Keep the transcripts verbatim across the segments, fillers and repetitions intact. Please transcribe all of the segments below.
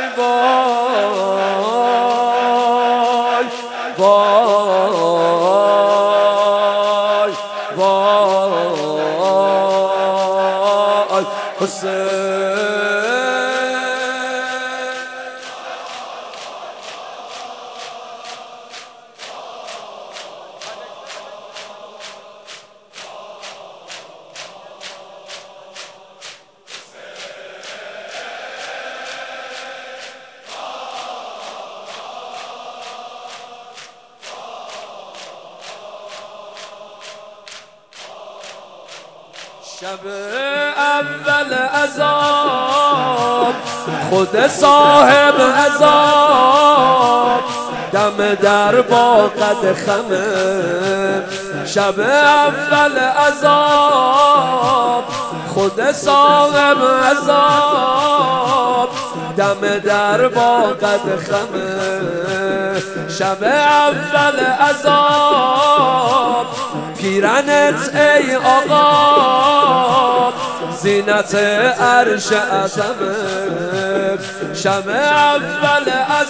وای وای وای حسین شب اول عذاب خود صاحب عذاب دم در با قد خمه شب اول عذاب خود صاحب عذاب دم در با قد خمه شب اول عذاب پیرنت ای آقا زینت عرش عظمه شب اول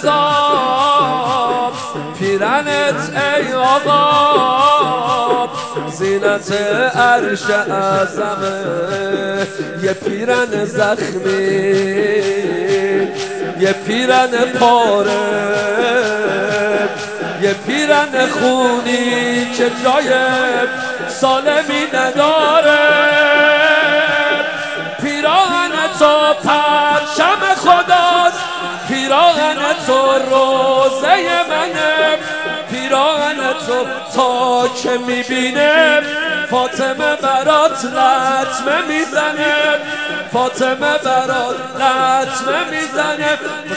عذاب پیرنت ای آقا زینت عرش عظمه یه پیرن زخمی یه پیرن پاره یه پیرن خونی که جای سالمی نداره پیراهن تو پرچم خداست پیراهن تو روزه منه پیراهن تو تا که میبینه فاطمه برات لطمه میزنه فاطمه برات لطمه میزنه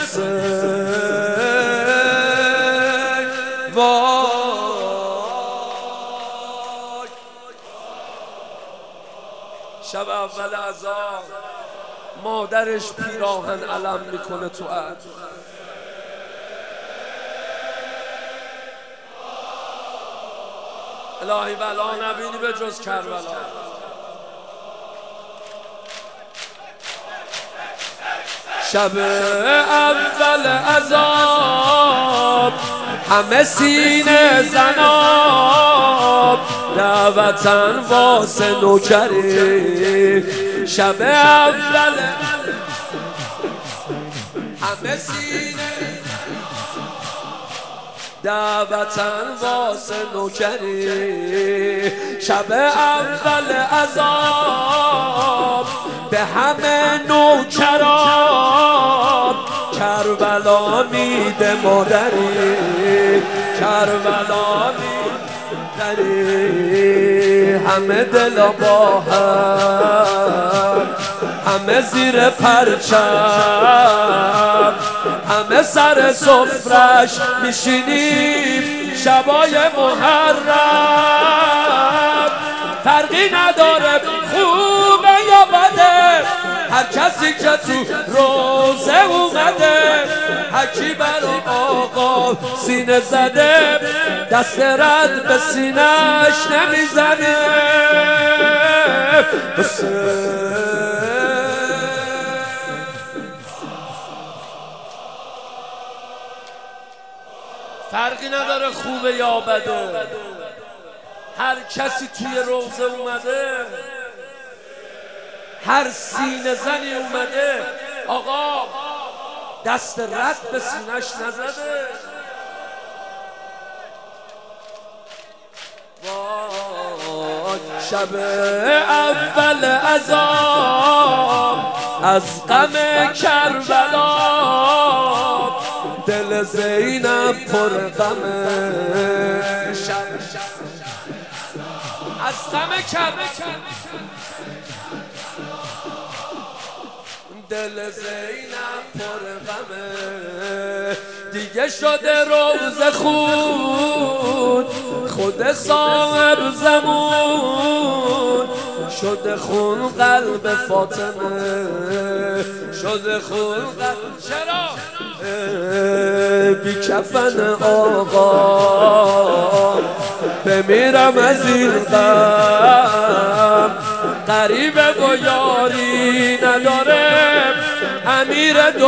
حسین وای شب اول عذاب مادرش پیراهن علم میکنه تو عد الهی بلا نبینی به جز کربلا شب اول عذاب همه سینه زناب دعوتن واسه نوکری شب اول همه سینه دعوتن واسه نوکری شب اول عذاب به همه نوکران کربلا میده مادری کربلا میدری همه دل با هم همه زیر پرچم همه سر سفرش میشینیم شبای محرم فرقی نداره خوبه یا بده هر کسی که تو روزه اومده هرکی برا آقا سینه زده دست رد به سینه‌اش نمیزنه فرقی نداره خوبه یا بده هر کسی توی روزه اومده هر سینه زنی اومده آقا دست رد به سینه‌اش نزده وای شب اول عذاب از غم کربلا دل زینب پر غمه از غم کربلا دل زینب پر غمه دیگه شده روز خون خود صاحب زمان شده خون قلب فاطمه شده خون قلب چرا بی کفن آقا بمیرم از این غم غریبه و یاری نداره امیر دو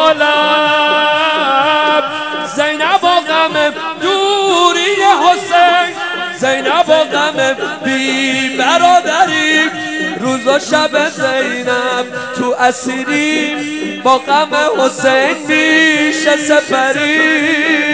عالم، زینب و غم دوری حسین، زینب و غم بی برادری، روز و شب زینب تو اسیری، با غم حسین میشه سپری.